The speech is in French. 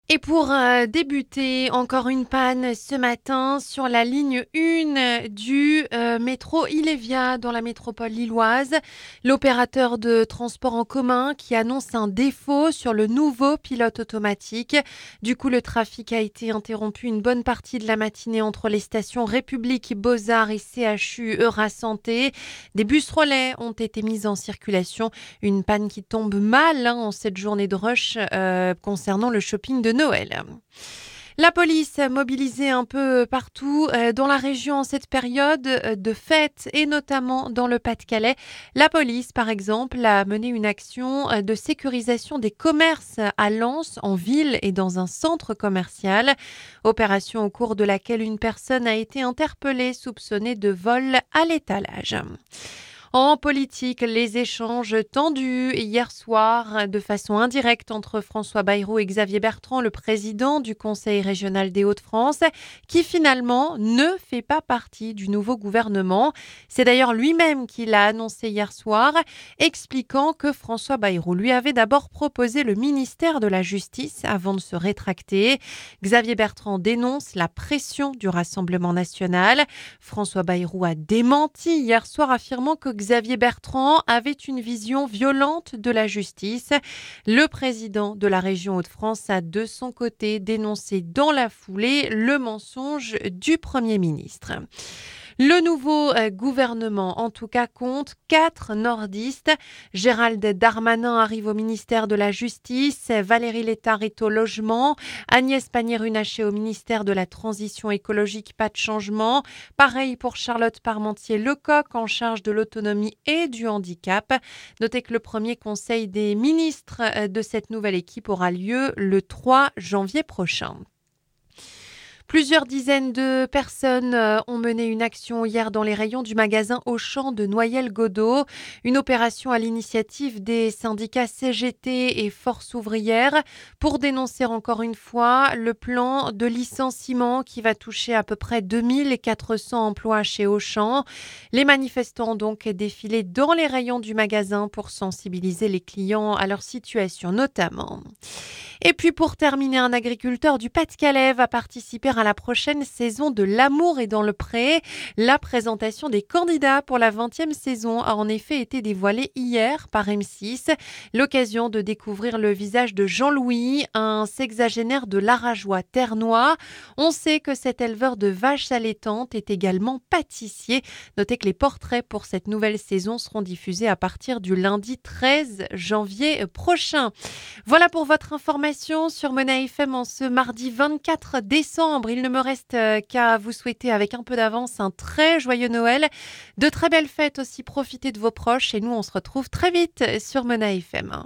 Et pour débuter, encore une panne ce matin sur la ligne 1 du métro Ilévia dans la métropole lilloise. L'opérateur de transport en commun qui annonce un défaut sur le nouveau pilote automatique. Du coup, le trafic a été interrompu une bonne partie de la matinée entre les stations République, Beaux-Arts et CHU Eura Santé. Des bus relais ont été mis en circulation. Une panne qui tombe mal en cette journée de rush concernant le shopping de Noël. La police mobilisée un peu partout dans la région en cette période de fête et notamment dans le Pas-de-Calais. La police, par exemple, a mené une action de sécurisation des commerces à Lens, en ville et dans un centre commercial. Opération au cours de laquelle une personne a été interpellée soupçonnée de vol à l'étalage. En politique, les échanges tendus hier soir de façon indirecte entre François Bayrou et Xavier Bertrand, le président du Conseil régional des Hauts-de-France, qui finalement ne fait pas partie du nouveau gouvernement. C'est d'ailleurs lui-même qui l'a annoncé hier soir, expliquant que François Bayrou lui avait d'abord proposé le ministère de la Justice avant de se rétracter. Xavier Bertrand dénonce la pression du Rassemblement national. François Bayrou a démenti hier soir, affirmant que Xavier Bertrand avait une vision violente de la justice. Le président de la région Hauts-de-France a de son côté dénoncé dans la foulée le mensonge du Premier ministre. Le nouveau gouvernement, en tout cas, compte 4 nordistes. Gérald Darmanin arrive au ministère de la Justice, Valérie Létard est au logement, Agnès Pannier-Runacher au ministère de la Transition écologique, pas de changement. Pareil pour Charlotte Parmentier-Lecocq en charge de l'autonomie et du handicap. Notez que le premier conseil des ministres de cette nouvelle équipe aura lieu le 3 janvier prochain. Plusieurs dizaines de personnes ont mené une action hier dans les rayons du magasin Auchan de Noyelles-Godault. Une opération à l'initiative des syndicats CGT et Force ouvrière pour dénoncer encore une fois le plan de licenciement qui va toucher à peu près 2400 emplois chez Auchan. Les manifestants ont donc défilé dans les rayons du magasin pour sensibiliser les clients à leur situation notamment. Et puis pour terminer, un agriculteur du Pas-de-Calais va participer à la prochaine saison de L'amour est dans le pré. La présentation des candidats pour la 20e saison a en effet été dévoilée hier par M6. L'occasion de découvrir le visage de Jean-Louis, un sexagénaire de l'Arajois ternois. On sait que cet éleveur de vaches allaitantes est également pâtissier. Notez que les portraits pour cette nouvelle saison seront diffusés à partir du lundi 13 janvier prochain. Voilà pour votre information sur Mona FM en ce mardi 24 décembre. Il ne me reste qu'à vous souhaiter avec un peu d'avance un très joyeux Noël. De très belles fêtes aussi, profitez de vos proches et nous on se retrouve très vite sur Mona FM.